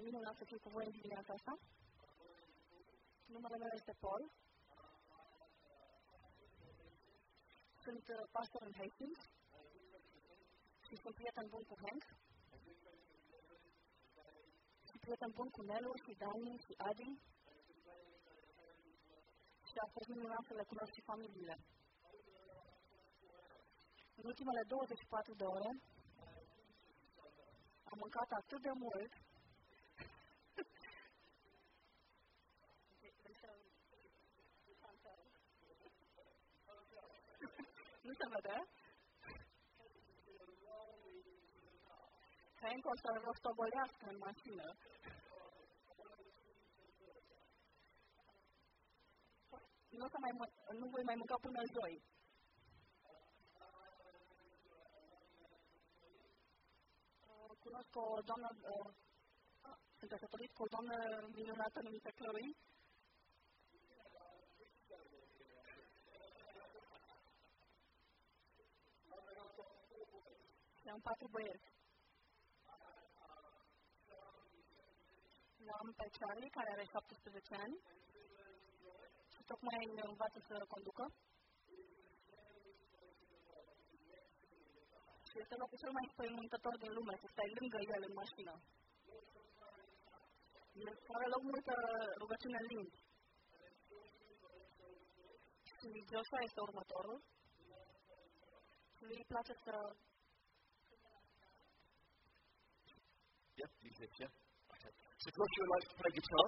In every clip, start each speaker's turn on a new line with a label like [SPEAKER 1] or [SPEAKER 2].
[SPEAKER 1] minunat să fiu cu voi în dimineața asta. Numele meu este Paul. Sunt pastor în Hastings și sunt prieten bun cu Hank. Și prieten bun cu Nelu și Dani și Adi. Și a fost minunat să le cunosc și familiile. În ultimele 24 de ore am mâncat atât de mult. Nu se vede? Că încă o să rostogolească în mașină. Nu voi mai mânca până joi. Cunosc o doamnă, sunt căsătorit cu o doamnă minunată numită Chloe. Și am 4 băieți. L-am pe Charlie, care are 17 ani și tocmai învață să conducă. Și este locul cel mai înspăimântător din lume, să stai lângă el în mașină. Are loc multă rugăciune în limbi. Și Joshua este următorul. Și lui îi place să...
[SPEAKER 2] Yep, use it, yeah. Okay. So Joshua likes to play guitar.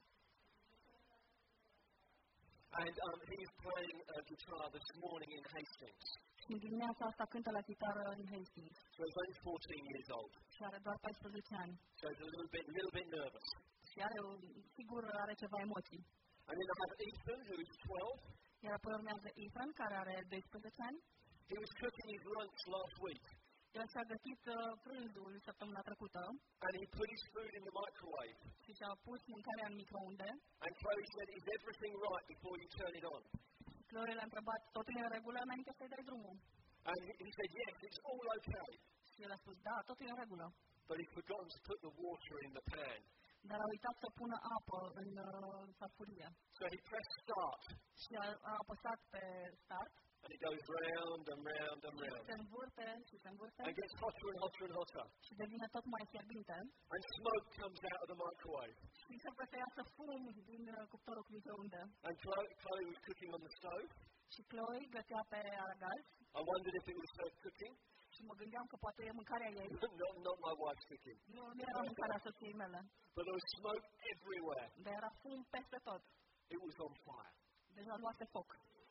[SPEAKER 2] And he's playing guitar this morning in Hastings.
[SPEAKER 1] Și în dimineața asta cântă la chitară în Hastings.
[SPEAKER 2] So he's only 14 years old.
[SPEAKER 1] Și are doar 14 ani.
[SPEAKER 2] So he's a little bit nervous.
[SPEAKER 1] Și sigur are ceva emoții.
[SPEAKER 2] And then I have Ethan, who is 12.
[SPEAKER 1] Iar apoi urmează Ethan, care are 12 ani.
[SPEAKER 2] He was cooking his lunch last week.
[SPEAKER 1] El și-a gătit prânzul săptămâna trecută.
[SPEAKER 2] And he put his food in the microwave.
[SPEAKER 1] Și și-a pus mâncarea în microunde.
[SPEAKER 2] And Chloe said, "Is everything right before you turn it on?"
[SPEAKER 1] Chloe l-a întrebat, totul e în regulă înainte să-i dai drumul?
[SPEAKER 2] And he said, "Yes, it's all okay."
[SPEAKER 1] Și el a spus, da, totul e în regulă.
[SPEAKER 2] But he'd forgotten to put the water in the pan.
[SPEAKER 1] Dar a uitat să pună apă în farfurie.
[SPEAKER 2] So he pressed start.
[SPEAKER 1] Și a apăsat pe start.
[SPEAKER 2] And it goes round and round and round.
[SPEAKER 1] Se învârte și se învârte.
[SPEAKER 2] And gets hotter and hotter and hotter.
[SPEAKER 1] Și devine tot mai fierbinte.
[SPEAKER 2] And smoke comes out of the microwave.
[SPEAKER 1] Și începe să iasă fum din cuptorul cu microunde.
[SPEAKER 2] And Chloe was cooking on the stove.
[SPEAKER 1] Și Chloe gătea pe aragaz.
[SPEAKER 2] I wondered if it was her cooking.
[SPEAKER 1] Și mă gândeam că poate e mâncarea ei.
[SPEAKER 2] Not my wife's cooking.
[SPEAKER 1] Nu era mâncarea soției mele.
[SPEAKER 2] But there was smoke everywhere.
[SPEAKER 1] Dar era fum peste tot.
[SPEAKER 2] It was on fire.
[SPEAKER 1] Deja luase foc.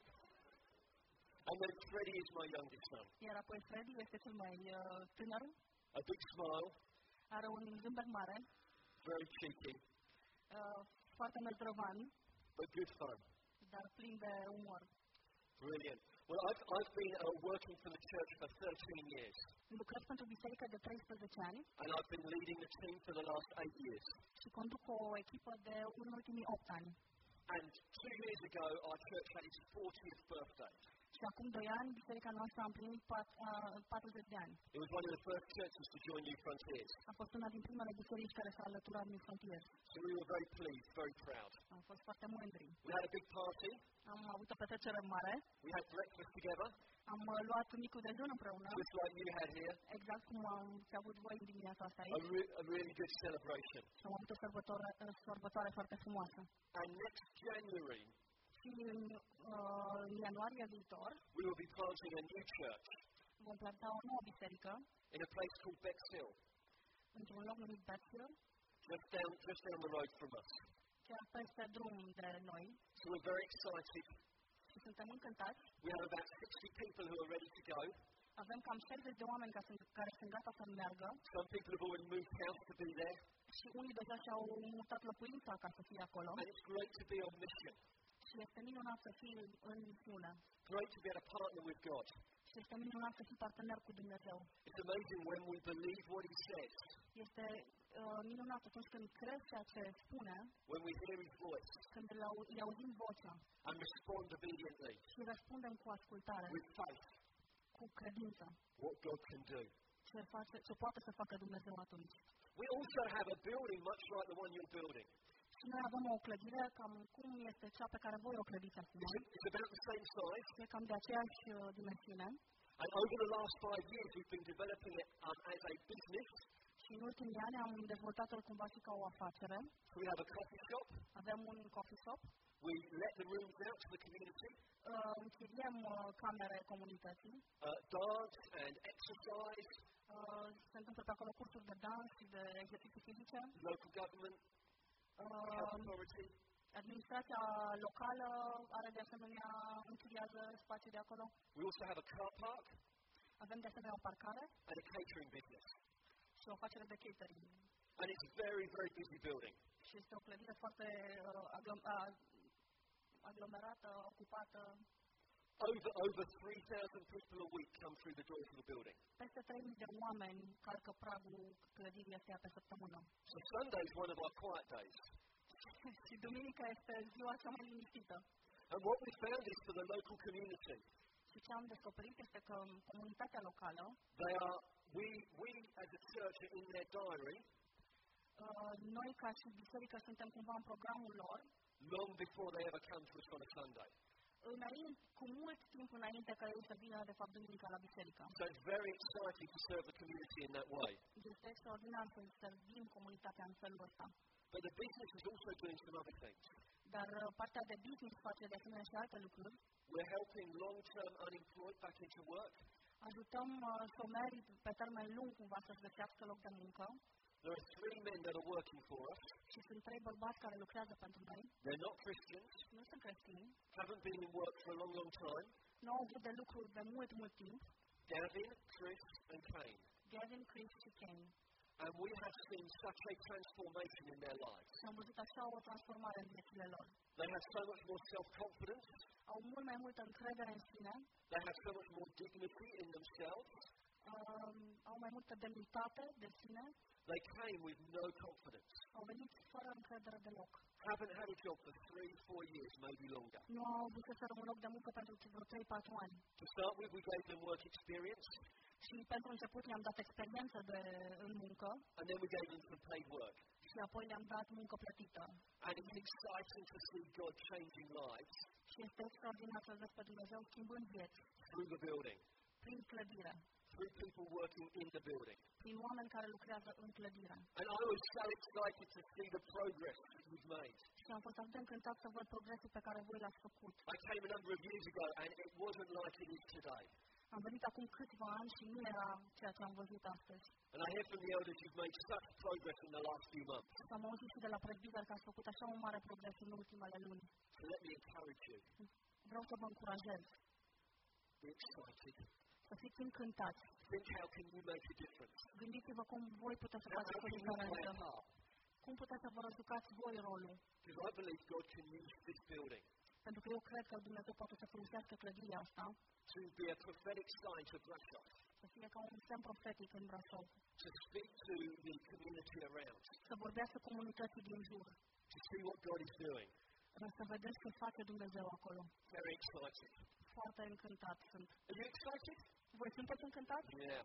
[SPEAKER 2] And then Freddie is my youngest son.
[SPEAKER 1] Iar apoi Freddie este cel mai tânăr.
[SPEAKER 2] A big smile.
[SPEAKER 1] Are un zâmbet mare.
[SPEAKER 2] Very cheeky.
[SPEAKER 1] Foarte năzdrăvan.
[SPEAKER 2] But good fun.
[SPEAKER 1] Dar plin de umor.
[SPEAKER 2] Brilliant. Well, I've been working for the church for 13 years.
[SPEAKER 1] Lucrez pentru biserică de 13 ani.
[SPEAKER 2] And I've been leading the team for the last 8 years.
[SPEAKER 1] Și conduc o echipă de în ultimii 8 ani.
[SPEAKER 2] And 2 years ago, our church had its 40th birthday.
[SPEAKER 1] Și acum 2 ani, biserica noastră a împlinit 40 de ani.
[SPEAKER 2] It was one of the first churches to join New Frontiers.
[SPEAKER 1] A fost una din primele biserici care s-a alăturat New Frontiers.
[SPEAKER 2] So we were very pleased, very proud.
[SPEAKER 1] Am fost foarte mândri.
[SPEAKER 2] We had a big party.
[SPEAKER 1] Am avut o petrecere mare.
[SPEAKER 2] We had breakfast together.
[SPEAKER 1] Am luat micul dejun împreună.
[SPEAKER 2] Just like you had here.
[SPEAKER 1] Exact cum am avut voi în dimineața asta aici.
[SPEAKER 2] A really good celebration.
[SPEAKER 1] Și am avut o sărbătoare foarte frumoasă.
[SPEAKER 2] And next January,
[SPEAKER 1] și în ianuarie viitor,
[SPEAKER 2] we will be planting a new church.
[SPEAKER 1] Vom planta o nouă biserică.
[SPEAKER 2] In a place called Bexhill.
[SPEAKER 1] Într-un loc numit Bexhill.
[SPEAKER 2] Just down the road from us.
[SPEAKER 1] Chiar peste drum de noi.
[SPEAKER 2] So we're very excited.
[SPEAKER 1] Și suntem încântați.
[SPEAKER 2] We have about 60 people who are ready to go.
[SPEAKER 1] Avem cam 60 de oameni care sunt gata să meargă.
[SPEAKER 2] Some people have already moved house to be there.
[SPEAKER 1] Și unii deja și-au mutat locuința ca să fie acolo.
[SPEAKER 2] And it's great to be on mission.
[SPEAKER 1] Și este minunat să fii în misiune.
[SPEAKER 2] Great to be able to partner with God.
[SPEAKER 1] Și este minunat să fii partener cu Dumnezeu.
[SPEAKER 2] It's amazing when we believe what He says.
[SPEAKER 1] Este minunat atunci când crezi ceea ce spune.
[SPEAKER 2] When we hear His voice.
[SPEAKER 1] Când îi auzim vocea.
[SPEAKER 2] And respond obediently.
[SPEAKER 1] Și răspundem cu ascultare.
[SPEAKER 2] With faith.
[SPEAKER 1] Cu credință.
[SPEAKER 2] What God can do.
[SPEAKER 1] Ce poate să facă Dumnezeu atunci.
[SPEAKER 2] We also have a building much like the one you're building.
[SPEAKER 1] Și noi avem o clădire cam cum este cea pe care voi o clădiți acum.
[SPEAKER 2] It's about the same size.
[SPEAKER 1] E cam de aceeași dimensiune.
[SPEAKER 2] And over the last 5 years, we've been developing it as a business.
[SPEAKER 1] Și în ultimii ani am dezvoltat-o cumva și ca o afacere.
[SPEAKER 2] So we have a coffee shop.
[SPEAKER 1] Avem un coffee shop.
[SPEAKER 2] We let the rooms out to the community.
[SPEAKER 1] Închiriem camere comunității.
[SPEAKER 2] Dance and exercise.
[SPEAKER 1] Se întâmplă pe acolo cursuri de dans și de exerciții fizice.
[SPEAKER 2] Local government. Health authority.
[SPEAKER 1] Administrația locală are de asemenea închiriază spații de acolo.
[SPEAKER 2] We also have a car park.
[SPEAKER 1] Avem de asemenea o parcare.
[SPEAKER 2] And a catering business.
[SPEAKER 1] Și o afacere de catering.
[SPEAKER 2] And it's a very, very busy building.
[SPEAKER 1] Și este o clădire foarte aglomerată, ocupată.
[SPEAKER 2] Over 3,000 people a week come through the doors of the building.
[SPEAKER 1] Peste 3.000 de oameni calcă pragul clădirii astea pe săptămână.
[SPEAKER 2] So Sunday is one of our quiet days.
[SPEAKER 1] Și duminica este ziua cea mai liniștită.
[SPEAKER 2] And what we found is for the local community.
[SPEAKER 1] Și ce am descoperit este că comunitatea locală,
[SPEAKER 2] we as a church are in their diary.
[SPEAKER 1] Noi ca și biserică suntem cumva în programul lor.
[SPEAKER 2] Long before they ever come to us on a Sunday.
[SPEAKER 1] Înainte, cu mult timp înainte ca ei să vină de fapt duminica la biserică.
[SPEAKER 2] So it's very exciting to serve the community in that way.
[SPEAKER 1] Este extraordinar să servim comunitatea în felul ăsta.
[SPEAKER 2] But the business is also doing some other things.
[SPEAKER 1] Dar partea de business face de asemenea și alte lucruri.
[SPEAKER 2] We're helping long-term unemployed back into work.
[SPEAKER 1] Ajutăm șomerii pe termen lung cumva să-și găsească loc de muncă.
[SPEAKER 2] There are 3 men that are working for us.
[SPEAKER 1] Și sunt 3 bărbați care lucrează pentru noi.
[SPEAKER 2] They're not Christians.
[SPEAKER 1] Nu sunt creștini.
[SPEAKER 2] Haven't been in work for a long, long time.
[SPEAKER 1] Nu au avut de lucru de mult, mult timp.
[SPEAKER 2] Gavin, Chris, and Kane.
[SPEAKER 1] Gavin, Chris și Kane.
[SPEAKER 2] And we have seen such a transformation in their lives.
[SPEAKER 1] Și am văzut așa o transformare în viețile lor.
[SPEAKER 2] They have so much more self-confidence.
[SPEAKER 1] Au mult mai multă încredere în sine.
[SPEAKER 2] They have so much more dignity in themselves.
[SPEAKER 1] Au mai multă demnitate de sine.
[SPEAKER 2] They came with no confidence.
[SPEAKER 1] Au venit fără încredere deloc.
[SPEAKER 2] Haven't had a job for 3-4 years, maybe longer.
[SPEAKER 1] Nu au avut să un loc de muncă pentru vreo 3-4 ani.
[SPEAKER 2] To start with, we gave them work experience.
[SPEAKER 1] Și pentru început i-am dat experiență în muncă.
[SPEAKER 2] And then we gave them some paid work.
[SPEAKER 1] Și apoi le-am dat muncă plătită.
[SPEAKER 2] And it's exciting to see God changing lives.
[SPEAKER 1] Și este extraordinar să vezi pe Dumnezeu schimbând vieți.
[SPEAKER 2] Through the building.
[SPEAKER 1] Prin clădire.
[SPEAKER 2] Through people working in the building.
[SPEAKER 1] Prin oameni care lucrează în clădire.
[SPEAKER 2] And I was so excited to see the progress that we've made.
[SPEAKER 1] Și am fost atât de încântat să văd progresul pe care voi l-ați făcut.
[SPEAKER 2] I came a number of years ago and it wasn't like it is today.
[SPEAKER 1] Am venit acum câțiva ani și nu era ceea ce am văzut astăzi.
[SPEAKER 2] And I hear from the elders you've made such progress in the last few months.
[SPEAKER 1] Și am auzit și de la prezbiteri că ați făcut așa un mare progres în ultimele luni.
[SPEAKER 2] So let me encourage you.
[SPEAKER 1] Vreau să vă încurajez.
[SPEAKER 2] Be excited.
[SPEAKER 1] Să fiți încântați.
[SPEAKER 2] Think how can you make a difference.
[SPEAKER 1] Gândiți-vă cum voi puteți să
[SPEAKER 2] How
[SPEAKER 1] faceți o
[SPEAKER 2] can you play a
[SPEAKER 1] diferență.
[SPEAKER 2] part?
[SPEAKER 1] Cum puteți să vă jucați voi rolul.
[SPEAKER 2] Because I believe God can use this building
[SPEAKER 1] Pentru că eu cred că Dumnezeu poate să folosească clădirea asta
[SPEAKER 2] to be a prophetic sign to Brașov.
[SPEAKER 1] să fie ca un semn profetic în Brașov.
[SPEAKER 2] To speak to the community around.
[SPEAKER 1] Să vorbească comunității din jur.
[SPEAKER 2] To see what God is doing.
[SPEAKER 1] Să vedeți ce face Dumnezeu acolo.
[SPEAKER 2] Very excited.
[SPEAKER 1] Foarte încântat sunt.
[SPEAKER 2] Are you excited?
[SPEAKER 1] Voi sunteți încântați?
[SPEAKER 2] Yeah.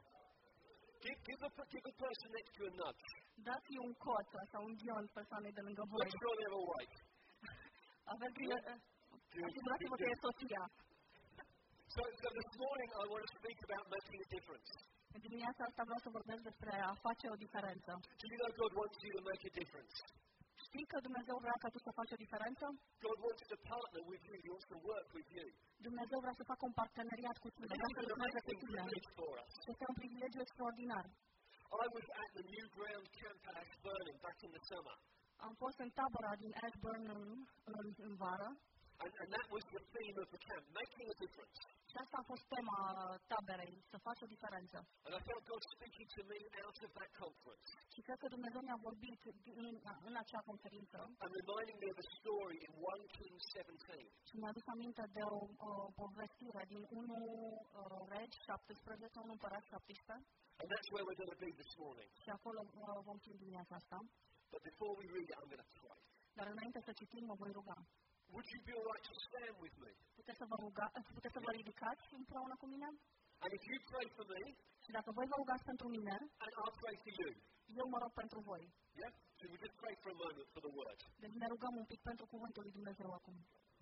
[SPEAKER 2] Give a person next to you a nudge.
[SPEAKER 1] Dați un coț sau un ghion persoanei de lângă voi.
[SPEAKER 2] Make sure they're awake.
[SPEAKER 1] Aveți grijă, asigurați-vă că e soția.
[SPEAKER 2] So this morning I want to speak about making a difference.
[SPEAKER 1] În dimineața asta vreau să vorbesc despre a face o diferență.
[SPEAKER 2] Do you know God wants you to make a difference?
[SPEAKER 1] Știi că Dumnezeu vrea ca tu să faci o diferență?
[SPEAKER 2] God wants to partner with you. He wants to work with you.
[SPEAKER 1] Dumnezeu vrea să facă un parteneriat cu tine, vrea să lucreze cu tine. Este un privilegiu extraordinar.
[SPEAKER 2] I was at the New Ground Camp at Ashburnham back in the summer.
[SPEAKER 1] Am fost în tabăra din Ashburnham în vară.
[SPEAKER 2] And that was the theme of the camp, making a difference.
[SPEAKER 1] Și asta a fost tema taberei, să faci o diferență.
[SPEAKER 2] And I felt God speaking to me out of that conference.
[SPEAKER 1] Și cred că Dumnezeu mi-a vorbit în acea conferință.
[SPEAKER 2] And reminding me of a story in 1 Kings 17.
[SPEAKER 1] Și mi-a adus aminte de o povestire din 1 Regi 17, 1 Împărat 17.
[SPEAKER 2] And that's where we're going to be this morning.
[SPEAKER 1] Și acolo vom fi dimineața asta.
[SPEAKER 2] But before we read it, I'm going to pray.
[SPEAKER 1] Dar înainte să citim, mă voi ruga.
[SPEAKER 2] Would you be all right to stand with me?
[SPEAKER 1] Puteți să vă ridicați împreună cu mine?
[SPEAKER 2] And if you pray for me,
[SPEAKER 1] Și dacă voi vă rugați pentru mine,
[SPEAKER 2] and I'll pray for you.
[SPEAKER 1] eu mă rog pentru voi.
[SPEAKER 2] Yeah? So we just pray for a moment for the word.
[SPEAKER 1] Deci ne rugăm un pic pentru cuvântul lui Dumnezeu acum.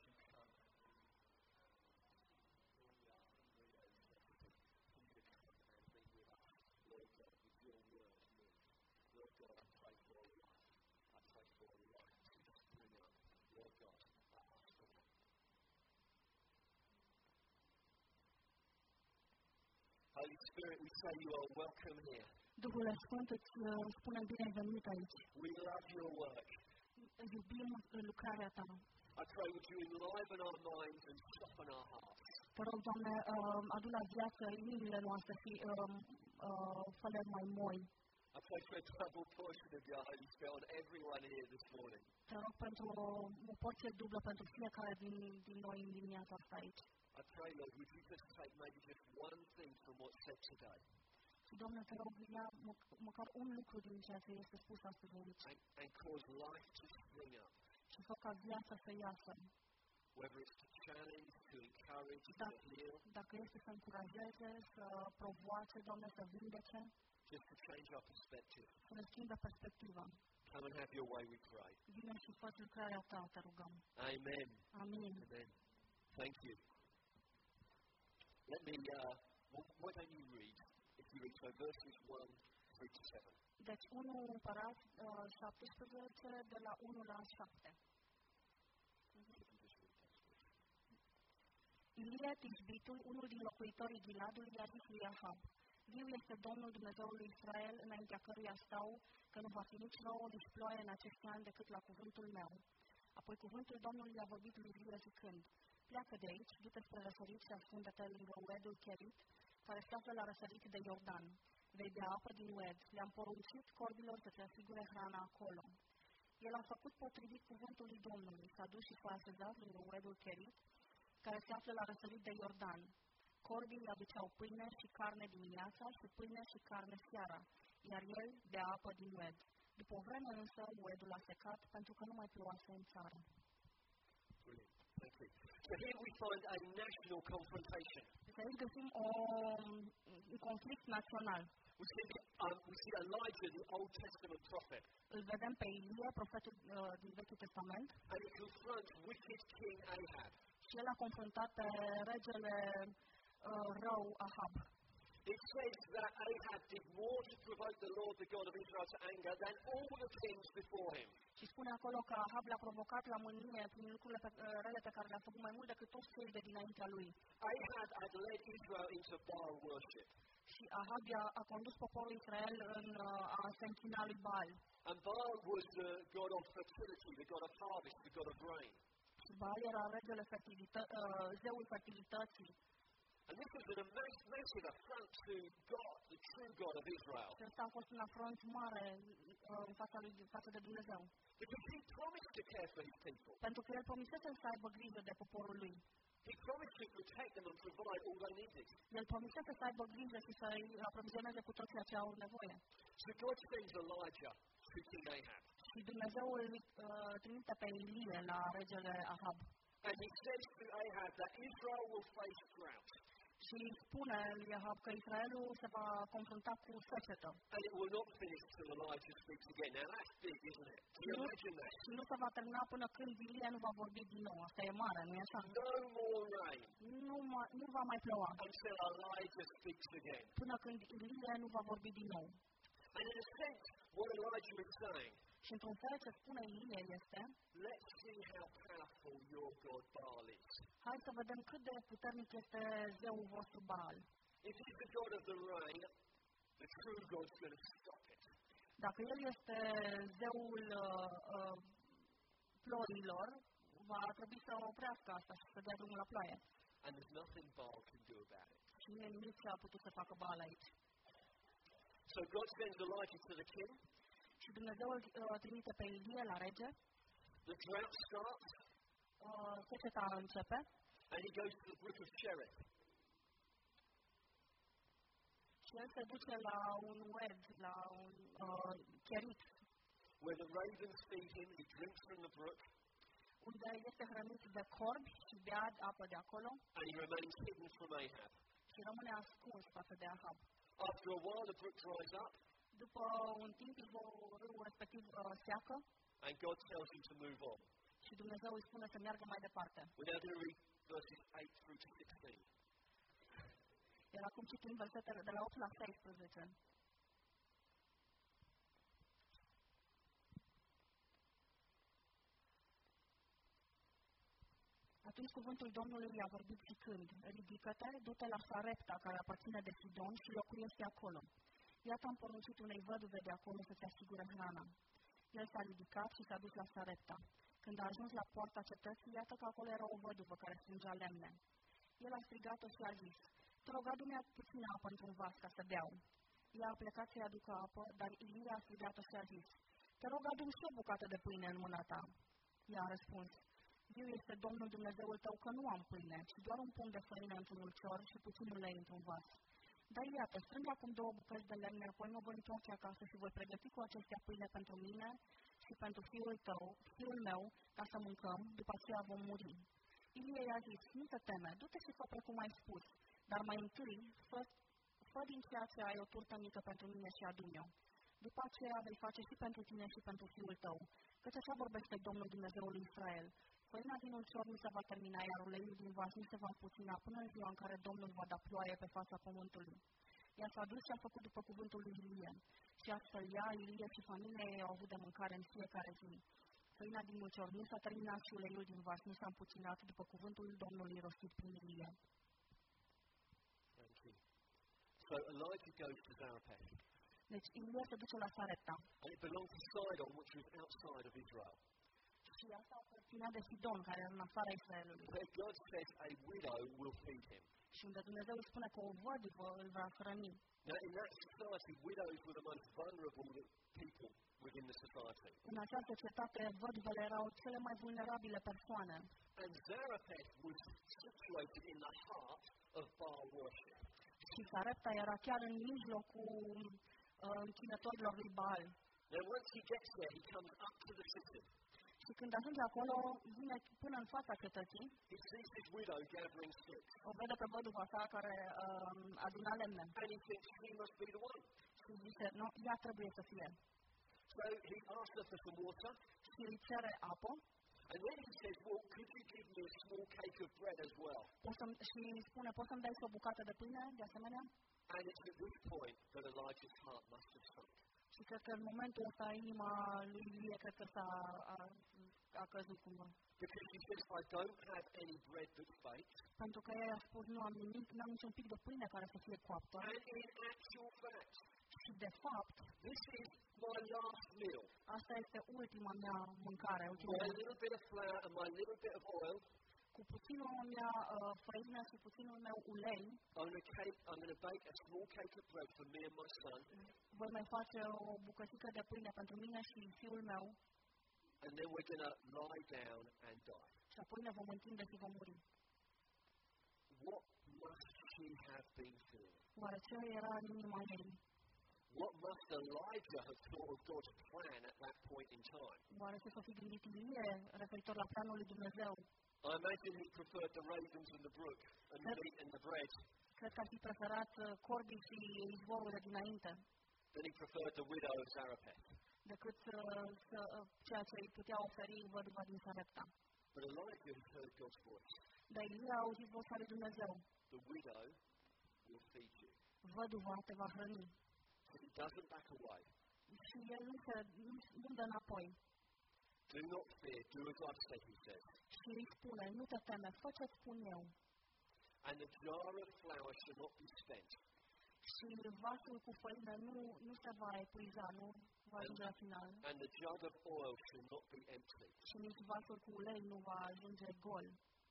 [SPEAKER 2] Holy Spirit, we say you are welcome here.
[SPEAKER 1] Duhul Sfânt îți spune bine ai venit aici.
[SPEAKER 2] We love your work.
[SPEAKER 1] Iubim lucrarea ta.
[SPEAKER 2] I pray would you enliven our minds and soften our hearts.
[SPEAKER 1] Te rog, Doamne, adu la viață inimile noastre și fă-le mai moi.
[SPEAKER 2] I pray for a double portion of your Holy Spirit on everyone here this morning.
[SPEAKER 1] Te rog pentru o porție dublă pentru fiecare din noi în dimineața asta aici.
[SPEAKER 2] I pray, Lord, would you just take maybe just one thing from what's said today
[SPEAKER 1] Și, Doamne, te rog, ia măcar un lucru din ceea ce este spus astăzi aici.
[SPEAKER 2] and cause life to spring up,
[SPEAKER 1] Și fă ca viața să iasă.
[SPEAKER 2] whether it's to challenge, to encourage, to heal,
[SPEAKER 1] Dacă este să încurajeze, să provoace, Doamne, să vindece,
[SPEAKER 2] just to change our perspective.
[SPEAKER 1] să ne schimbe perspectiva.
[SPEAKER 2] Come and have your way, we pray.
[SPEAKER 1] Vine și fă lucrarea ta, te rugăm.
[SPEAKER 2] Amen.
[SPEAKER 1] Amin.
[SPEAKER 2] Amen. Thank you. Let me, why don't you read? If you read, so verses 1 through to 7.
[SPEAKER 1] Deci 1 Împărați 17, de la 1 la 7. Ilie Tishbitul, unul din locuitorii Giladului, i-a zis lui Ahab: Viu este Domnul Dumnezeului Israel, înaintea căruia stau, că nu va fi nici nouă, nici ploaie în acești ani decât la cuvântul meu. Apoi cuvântul Domnului i-a vorbit lui Ilie zicând: Pleacă de aici, du-te spre răsărit și ascunde-te lângă Uedul Cherit, care se află la răsărit de Iordan. Vei bea apă din Ued. Le-am poruncit corbilor să-ți asigure hrana acolo. El a făcut potrivit cuvântului Domnului, s-a dus și s-a așezat lângă Uedul Cherit, care se află la răsărit de Iordan. Corbii îi aduceau pâine și carne dimineața și pâine și carne seara, iar el bea apă din Ued. După o vreme însă, Uedul a secat, pentru că nu mai ploase în țară.
[SPEAKER 2] Thank you. So here we find a national confrontation.
[SPEAKER 1] Deci aici găsim un conflict național.
[SPEAKER 2] We see Elijah, the Old Testament prophet,
[SPEAKER 1] Îl vedem pe Ilie, profetul din Vechiul Testament,
[SPEAKER 2] and he confronts wicked King Ahab.
[SPEAKER 1] și el a confruntat pe regele rău Ahab.
[SPEAKER 2] It says that Ahab did more to provoke the Lord, the God of Israel, to anger than all the kings before him.
[SPEAKER 1] Și spune acolo că Ahab l-a provocat la mânie prin lucrurile rele pe care le-a făcut mai mult decât toți cei de dinaintea lui.
[SPEAKER 2] Ahab had led Israel into Baal worship.
[SPEAKER 1] Și Ahab a condus poporul Israel în a se închina lui Baal.
[SPEAKER 2] And Baal was the god of fertility, the god of harvest, the god of rain.
[SPEAKER 1] Și Baal era regele zeul fertilității.
[SPEAKER 2] And this was a massive affront to God, the true God of Israel.
[SPEAKER 1] Și ăsta a fost un afront mare în față de Dumnezeu.
[SPEAKER 2] Because he promised to care for his people.
[SPEAKER 1] Pentru că el promisese să aibă grijă de poporul lui.
[SPEAKER 2] He promised to protect them and provide all they needed.
[SPEAKER 1] El promisese să aibă grijă și să-i aprovizioneze cu tot ceea ce au nevoie.
[SPEAKER 2] So God sends Elijah to King Ahab.
[SPEAKER 1] Și Dumnezeu îl trimite pe Ilie la regele Ahab.
[SPEAKER 2] And he says to Ahab that Israel will face drought.
[SPEAKER 1] Și spune lui Ahab că Israelul se va confrunta cu secetă.
[SPEAKER 2] And it will not finish till Elijah speaks again. Now that's big, isn't it? Can you imagine that?
[SPEAKER 1] Și nu se va termina până când Ilie nu va vorbi din nou. Asta e mare, nu e așa?
[SPEAKER 2] No more rain
[SPEAKER 1] Nu va mai ploua.
[SPEAKER 2] until Elijah speaks again.
[SPEAKER 1] Până când Ilie nu va vorbi din nou.
[SPEAKER 2] And in a sense, what Elijah is saying,
[SPEAKER 1] Și într-un fel ce spune Ilie este:
[SPEAKER 2] let's see how powerful your God Baal is.
[SPEAKER 1] Hai să vedem cât de puternic este zeul vostru Baal.
[SPEAKER 2] If he's the God of the rain, the true God's going to stop it.
[SPEAKER 1] Dacă el este zeul ploilor, va trebui să oprească asta și să dea drumul la ploaie.
[SPEAKER 2] And there's nothing Baal can do about it.
[SPEAKER 1] Și nimeni nimic ce a putut să facă Baal aici.
[SPEAKER 2] So God sends Elijah to the king.
[SPEAKER 1] Și Dumnezeu îl trimite pe Ilie la rege.
[SPEAKER 2] The drought starts.
[SPEAKER 1] Seceta începe.
[SPEAKER 2] And he goes to the brook of Cherith.
[SPEAKER 1] Și el se duce la un Ued, la un Cherit,
[SPEAKER 2] Where the ravens feed him, he drinks from the brook.
[SPEAKER 1] unde este hrănit de corbi și bea apă de acolo.
[SPEAKER 2] And he remains hidden from Ahab.
[SPEAKER 1] și rămâne ascuns față de Ahab.
[SPEAKER 2] After a while, the brook dries up,
[SPEAKER 1] După un timp, râul respectiv seacă
[SPEAKER 2] and God tells him to move on.
[SPEAKER 1] și Dumnezeu îi spune să meargă mai departe.
[SPEAKER 2] We're now going to read verses 8 through to 16.
[SPEAKER 1] Iar acum citim versetele de la 8 la 16. Atunci cuvântul Domnului i-a vorbit zicând, ridică-te, du-te la Sarepta, care aparține de Sidon, și locuiește acolo. Iată am poruncit unei văduve de acolo să-ți asigure hrana. El s-a ridicat și s-a dus la Sarepta. Când a ajuns la poarta cetății, iată că acolo era o văduvă care strângea lemne. El a strigat-o și a zis, te rog, adu-mi puțină apă într-un vas ca să beau. Ea a plecat să-i aducă apă, dar Ilie a strigat-o și a zis, te rog, adu-mi și o bucată de pâine în mâna ta. Ea a răspuns, viu este Domnul Dumnezeul tău că nu am pâine, ci doar un pumn de făină într-un ulcior și puțin ulei într-un vas. Dar iată, strâng acum 2 bucăți de lemne, apoi mă voi întoarce acasă și voi pregăti cu acestea pâine pentru mine și pentru fiul meu, ca să mâncăm, după aceea vom muri. Ilie i-a zis, nu te teme, du-te și fă precum ai spus, dar mai întâi fă din ceea ce ai o turtă mică pentru mine și adu-mi-o. După aceea vei face și pentru tine și pentru fiul tău, căci așa vorbește Domnul Dumnezeul Israel. Făina din ulcior nu se va termina, iar uleiul din vas nu se va puțina până în ziua în care Domnul va da ploaie pe fața pământului. Ea s-a dus și a făcut după cuvântul lui Ilie. Și astfel ea, Ilie și familia ei au avut de mâncare în fiecare zi. Făina din ulcior nu s-a terminat și uleiul din vas nu s-a împuținat după cuvântul Domnului rostit prin Ilie.
[SPEAKER 2] Thank you. So Elijah goes to Zarephath.
[SPEAKER 1] Deci Ilie se duce la Sarepta.
[SPEAKER 2] And it belonged to Sidon, which was outside of Israel.
[SPEAKER 1] Și asta aparținea de Sidon, care era în afara Israelului.
[SPEAKER 2] Where God says a widow will feed him.
[SPEAKER 1] Și unde Dumnezeu îi spune că o văduvă îl va hrăni.
[SPEAKER 2] Now, in that society, widows were the most vulnerable people within the society.
[SPEAKER 1] În această cetate, văduvele erau cele mai vulnerabile persoane.
[SPEAKER 2] And Zarephath was situated in the heart of Baal worship.
[SPEAKER 1] Și Sarepta era chiar în mijlocul închinătorilor lui Baal.
[SPEAKER 2] Now, once he gets there, he comes up to the city.
[SPEAKER 1] Și când ajunge acolo, vine până în fața cetății,
[SPEAKER 2] He sees this widow gathering sticks.
[SPEAKER 1] o vede pe văduva sa care aduna lemne.
[SPEAKER 2] And he thinks she must be the one.
[SPEAKER 1] Și zice, nu, ea trebuie să fie.
[SPEAKER 2] So he asks her for some water.
[SPEAKER 1] Și îi cere apă.
[SPEAKER 2] And then he says, well, could you give me a small cake of bread as well?
[SPEAKER 1] Și îi spune, poți să-mi dai și o bucată de pâine, de asemenea?
[SPEAKER 2] And it's at this point that Elijah's heart must have sunk.
[SPEAKER 1] Și cred că în momentul ăsta inima lui Ilie cred că a căzut cumva.
[SPEAKER 2] Because he says, I don't have any bread that's baked.
[SPEAKER 1] Pentru că ea a spus, nu am nimic, n-am niciun pic de pâine care să fie coaptă.
[SPEAKER 2] And in actual fact,
[SPEAKER 1] Și de fapt,
[SPEAKER 2] this is my last meal.
[SPEAKER 1] asta este ultima mea mâncare, ultima
[SPEAKER 2] My
[SPEAKER 1] mea.
[SPEAKER 2] little bit of flour and my little bit of oil.
[SPEAKER 1] Cu puținul mea făină și puținul meu ulei,
[SPEAKER 2] I'm going to bake a small cake of bread for me and my son.
[SPEAKER 1] voi mai face o bucățică de pâine pentru mine și fiul meu
[SPEAKER 2] And then we're going to lie down and die.
[SPEAKER 1] și apoi ne vom întinde și vom muri.
[SPEAKER 2] What must she have been feeling?
[SPEAKER 1] Oare ce era în inima ei?
[SPEAKER 2] What must Elijah have thought of God's plan at that point in time?
[SPEAKER 1] Oare ce s-a fi gândit Ilie referitor la planul lui Dumnezeu?
[SPEAKER 2] I imagine he preferred the ravens and the brook and the meat and the bread.
[SPEAKER 1] Cred că ar fi preferat corbii și izvorurile dinainte,
[SPEAKER 2] Then he preferred the widow of Zarephath.
[SPEAKER 1] decât ceea ce îi putea oferi văduva din Sarepta.
[SPEAKER 2] But Elijah has heard God's voice.
[SPEAKER 1] Dar Ilie a auzit vocea lui Dumnezeu.
[SPEAKER 2] The widow will feed you.
[SPEAKER 1] Văduva te va hrăni.
[SPEAKER 2] So he doesn't back away.
[SPEAKER 1] Și el nu dă înapoi.
[SPEAKER 2] Do not fear, do as I say, he says.
[SPEAKER 1] Și îi spune, nu te teme, fă ce spun eu.
[SPEAKER 2] And the jar of flour shall not be spent.
[SPEAKER 1] Și vasul cu făină nu se va epuiza, nu va ajunge la final.
[SPEAKER 2] And the jug of oil shall not be empty.
[SPEAKER 1] Și nici vasul cu ulei nu va ajunge gol.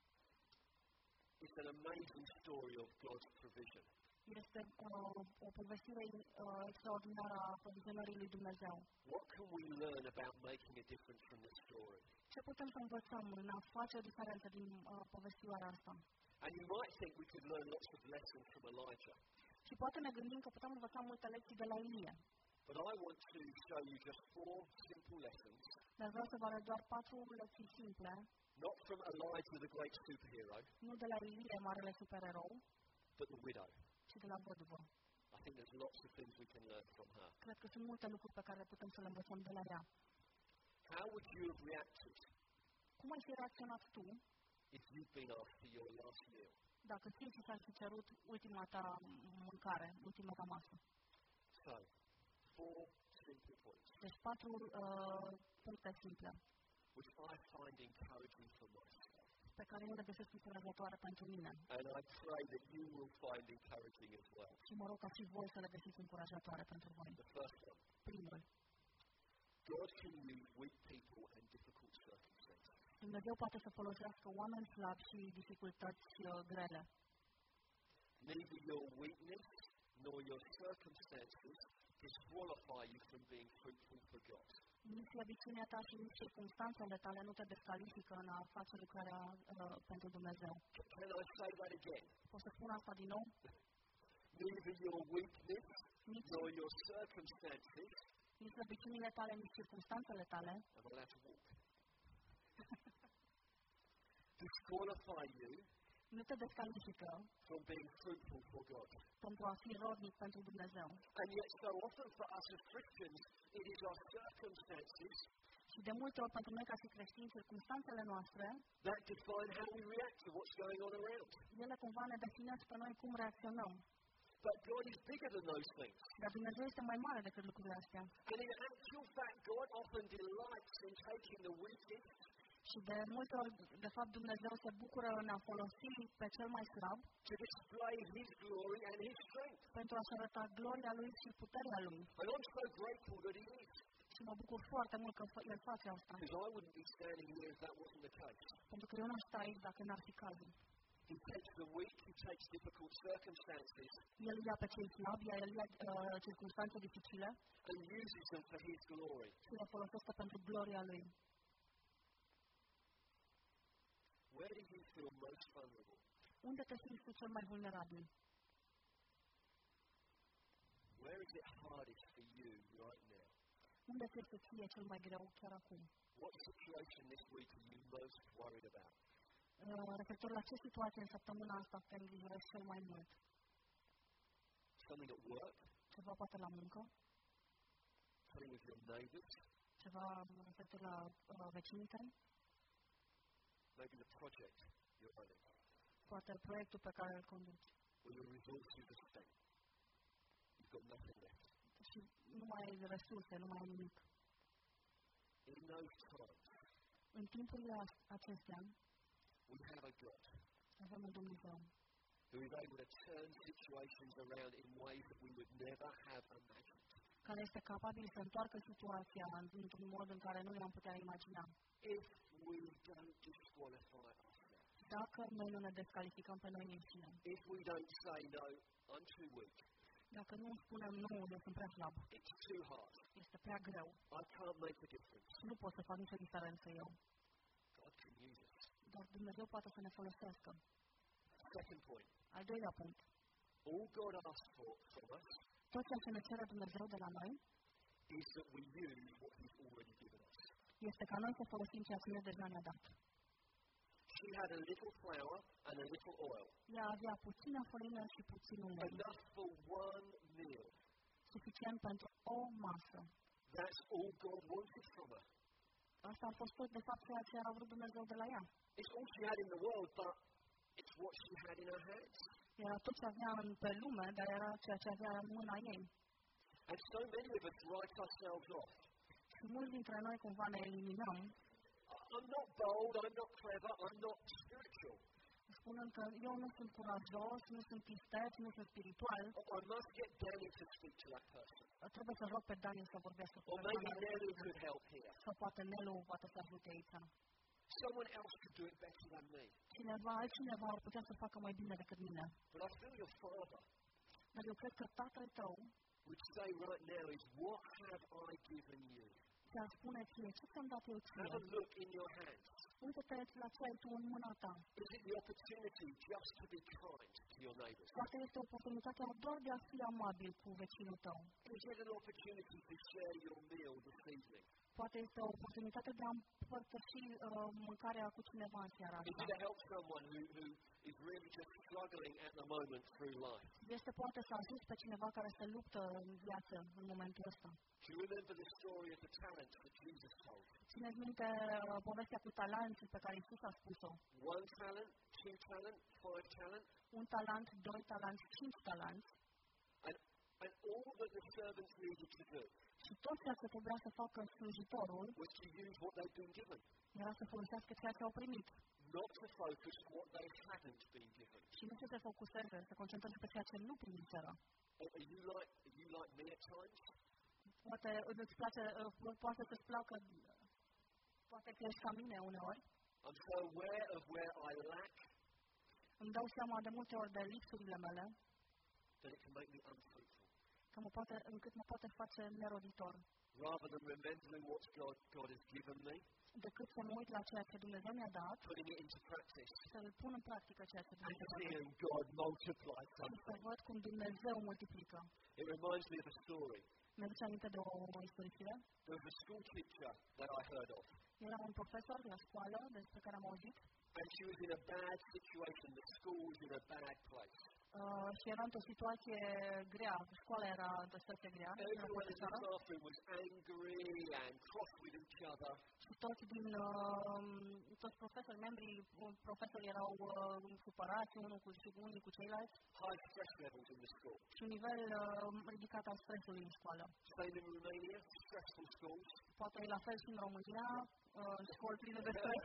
[SPEAKER 2] It's an amazing story of God's provision.
[SPEAKER 1] Este o povestire extraordinară a provizionării lui Dumnezeu.
[SPEAKER 2] What can we learn about making a difference from this story?
[SPEAKER 1] Ce putem să învățăm în a face o diferență din povestioarea asta?
[SPEAKER 2] And you might think we could learn lots of lessons from Elijah.
[SPEAKER 1] Și poate ne gândim că putem învăța multe lecții de la Ilie.
[SPEAKER 2] But I want to show you just 4 simple lessons.
[SPEAKER 1] Dar vreau să vă arăt doar 4 lecții simple,
[SPEAKER 2] Not from Elijah, the great superhero,
[SPEAKER 1] nu de la Ilie, marele supererou,
[SPEAKER 2] but the widow.
[SPEAKER 1] și de la văduvă.
[SPEAKER 2] I think there's lots of things we can learn from her.
[SPEAKER 1] Cred că sunt multe lucruri pe care putem să le învățăm de la ea.
[SPEAKER 2] How would you have reacted
[SPEAKER 1] Cum ai fi reacționat tu
[SPEAKER 2] if you'd been asked for your last meal?
[SPEAKER 1] dacă ție ți s-ar fi cerut ultima ta mâncare, ultima ta masă?
[SPEAKER 2] So, 4 simple points,
[SPEAKER 1] Deci 4 puncte simple
[SPEAKER 2] which I find encouraging for myself.
[SPEAKER 1] pe care eu le găsesc încurajatoare pentru mine.
[SPEAKER 2] And I pray that you will find encouraging as well.
[SPEAKER 1] Și mă rog ca și voi să le găsiți încurajatoare pentru voi.
[SPEAKER 2] The first one,
[SPEAKER 1] Primul,
[SPEAKER 2] God can use weak people and difficult circumstances.
[SPEAKER 1] Dumnezeu poate să folosească oameni slabi și dificultăți grele.
[SPEAKER 2] Neither your weakness nor your circumstances disqualify you from being fruitful for God.
[SPEAKER 1] Nici slăbiciunea ta și nici circumstanțele tale nu te descalifică în a face lucrarea pentru Dumnezeu.
[SPEAKER 2] Can I say that again?
[SPEAKER 1] Pot să spun asta din nou?
[SPEAKER 2] Neither your weakness
[SPEAKER 1] Nici,
[SPEAKER 2] nor your circumstances,
[SPEAKER 1] nici slăbiciunile tale, nici circumstanțele tale
[SPEAKER 2] am allowed to walk, disqualify you
[SPEAKER 1] nu te descalifică
[SPEAKER 2] from being fruitful for God.
[SPEAKER 1] pentru a fi rodnic pentru Dumnezeu.
[SPEAKER 2] And yet so often for us as Christians, it is our circumstances
[SPEAKER 1] Și de multe ori pentru noi ca și creștini, circumstanțele noastre,
[SPEAKER 2] that define how we react to what's going on around.
[SPEAKER 1] ele cumva ne definesc pe noi cum reacționăm.
[SPEAKER 2] But God is bigger than those things.
[SPEAKER 1] Dar Dumnezeu este mai mare decât lucrurile astea.
[SPEAKER 2] And in actual fact, God often delights in taking the weakest
[SPEAKER 1] Și de multe ori, de fapt, Dumnezeu se bucură în a folosi pe cel mai slab
[SPEAKER 2] to display His glory and His strength.
[SPEAKER 1] pentru a-și arăta gloria Lui și puterea Lui.
[SPEAKER 2] And I'm so grateful that He is.
[SPEAKER 1] Și mă bucur foarte mult că El face asta.
[SPEAKER 2] Because I wouldn't be standing here if that wasn't the case.
[SPEAKER 1] Pentru că eu nu aș sta aici dacă n-ar fi cazul.
[SPEAKER 2] He takes the weak, He takes difficult circumstances
[SPEAKER 1] El ia pe cei slabi, El ia circunstanțe dificile
[SPEAKER 2] and uses them for His glory.
[SPEAKER 1] și le folosește pentru gloria Lui.
[SPEAKER 2] Where do you feel most vulnerable?
[SPEAKER 1] Unde te simți tu cel mai vulnerabil?
[SPEAKER 2] Where is it hardest for you right now?
[SPEAKER 1] Unde ți este ție cel mai greu chiar acum?
[SPEAKER 2] What situation this week are you most worried about?
[SPEAKER 1] Referitor la ce situație în săptămâna asta te îngrijorezi cel mai mult?
[SPEAKER 2] Something at work?
[SPEAKER 1] Ceva poate la muncă?
[SPEAKER 2] Something with your neighbours?
[SPEAKER 1] Ceva referitor la vecinii tăi?
[SPEAKER 2] Maybe the project you're running?
[SPEAKER 1] Poate proiectul pe care îl conduci.
[SPEAKER 2] Or your resources are spent? You've got nothing left.
[SPEAKER 1] Și nu mai ai resurse, nu mai ai nimic.
[SPEAKER 2] In those times,
[SPEAKER 1] În timpurile acestea,
[SPEAKER 2] we have a God
[SPEAKER 1] avem un Dumnezeu
[SPEAKER 2] who is able to turn situations around in ways that we would never have imagined.
[SPEAKER 1] care este capabil să întoarcă situația într-un mod în care nu ne-am putea imagina.
[SPEAKER 2] If we don't disqualify ourselves,
[SPEAKER 1] Dacă noi nu ne descalificăm pe noi înșine,
[SPEAKER 2] if we don't say, no, I'm too weak,
[SPEAKER 1] dacă nu spunem nu, eu sunt prea slab,
[SPEAKER 2] it's too hard,
[SPEAKER 1] este prea greu,
[SPEAKER 2] I can't make a difference,
[SPEAKER 1] nu pot să fac nicio diferență eu,
[SPEAKER 2] God can use us.
[SPEAKER 1] dar Dumnezeu poate să ne folosească.
[SPEAKER 2] Second point,
[SPEAKER 1] Al doilea punct,
[SPEAKER 2] all God asks for from us
[SPEAKER 1] tot ceea ce ne cere Dumnezeu de la noi
[SPEAKER 2] is that we use what He's already given us.
[SPEAKER 1] este ca noi să folosim ceea ce El deja ne-a dat.
[SPEAKER 2] She had a little flour and a little oil,
[SPEAKER 1] Ea avea puțină făină și puțin ulei,
[SPEAKER 2] enough for one meal.
[SPEAKER 1] suficient pentru o masă.
[SPEAKER 2] That's all God wanted from her.
[SPEAKER 1] Asta a fost tot, de fapt, ceea ce a vrut Dumnezeu de la ea.
[SPEAKER 2] It's all she had in the world, but it's what she had in her hands.
[SPEAKER 1] Era tot ce avea pe lume, dar era ceea ce avea în mâna ei.
[SPEAKER 2] And so many of us write ourselves off.
[SPEAKER 1] Și mulți dintre noi cumva ne eliminăm,
[SPEAKER 2] I'm not bold, I'm not clever, I'm not spiritual.
[SPEAKER 1] spunând că eu nu sunt curajos, nu sunt isteț, nu sunt spiritual,
[SPEAKER 2] I must get Danny to speak to that person.
[SPEAKER 1] trebuie să rog pe Daniel să vorbească cu
[SPEAKER 2] Or maybe
[SPEAKER 1] persoana
[SPEAKER 2] Nelu
[SPEAKER 1] respectivă.
[SPEAKER 2] could help here.
[SPEAKER 1] Sau poate Nelu poate să ajute aici.
[SPEAKER 2] Someone else could do it better than me.
[SPEAKER 1] Altcineva ar putea să facă mai bine decât mine.
[SPEAKER 2] But I feel your father
[SPEAKER 1] Dar eu cred că tatăl tău
[SPEAKER 2] would say right now is, what have I given you?
[SPEAKER 1] ți-ar spune ție, ce ți-am dat eu ție?
[SPEAKER 2] Have a look in your hands.
[SPEAKER 1] Uite-te la ce ai tu în mâna ta.
[SPEAKER 2] Is it the opportunity just to be kind to your neighbours?
[SPEAKER 1] Poate este oportunitatea doar de a fi amabil cu vecinul tău.
[SPEAKER 2] Is it an opportunity to share your meal this evening?
[SPEAKER 1] Poate este o oportunitate de a împărtăși mâncarea cu cineva în seara
[SPEAKER 2] Is
[SPEAKER 1] asta.
[SPEAKER 2] it to help someone who is really just struggling at the moment through life?
[SPEAKER 1] Este poate să ajuți pe cineva care se luptă în viață în momentul ăsta.
[SPEAKER 2] Do you remember the story of the talents that Jesus told?
[SPEAKER 1] Țineți minte povestea cu talenții pe care Iisus a spus-o.
[SPEAKER 2] 1 talent, 2 talent, 5 talent.
[SPEAKER 1] Un talent, 2 talanți, 5 talanți.
[SPEAKER 2] And all that the servants needed to do
[SPEAKER 1] Și tot ceea ce trebuia să facă slujitorul
[SPEAKER 2] was to use what they'd been given,
[SPEAKER 1] era să folosească ceea ce au primit.
[SPEAKER 2] not to focus what they hadn't been given.
[SPEAKER 1] Și nu să se focuseze, să concentreze pe ceea ce nu primiseră.
[SPEAKER 2] Are you like me at times?
[SPEAKER 1] Poate îți place, poate să-ți placă, poate că ești ca mine uneori.
[SPEAKER 2] I'm so aware of where I lack
[SPEAKER 1] Îmi dau seama de multe ori de lipsurile mele,
[SPEAKER 2] that it can make me unfruitful.
[SPEAKER 1] încât mă poate face neroditor.
[SPEAKER 2] Rather than remembering what God has given me,
[SPEAKER 1] Decât să mă uit la ceea ce Dumnezeu mi-a dat,
[SPEAKER 2] putting it into practice,
[SPEAKER 1] să-l pun în practică ceea ce
[SPEAKER 2] and
[SPEAKER 1] Dumnezeu mi-a dat.
[SPEAKER 2] seeing God multiply
[SPEAKER 1] Și
[SPEAKER 2] something.
[SPEAKER 1] să văd cum Dumnezeu multiplică.
[SPEAKER 2] It reminds me of a story.
[SPEAKER 1] Mi-aduce aminte de o istoricire.
[SPEAKER 2] There was a school teacher that I heard of,
[SPEAKER 1] Era un profesor la școală despre care am auzit
[SPEAKER 2] and she was in a bad situation. The school was in a bad place.
[SPEAKER 1] și era într-o situație grea. Școala era într-o situație grea.
[SPEAKER 2] Everyone in the classroom was angry and cross with each other.
[SPEAKER 1] Și toți profesori, membrii profesori erau supărați unii cu ceilalți.
[SPEAKER 2] High stress levels in the school.
[SPEAKER 1] Și un nivel ridicat al stresului în școală.
[SPEAKER 2] Same in Romania, stressful schools.
[SPEAKER 1] Poate e la fel și în România, școli pline de stres.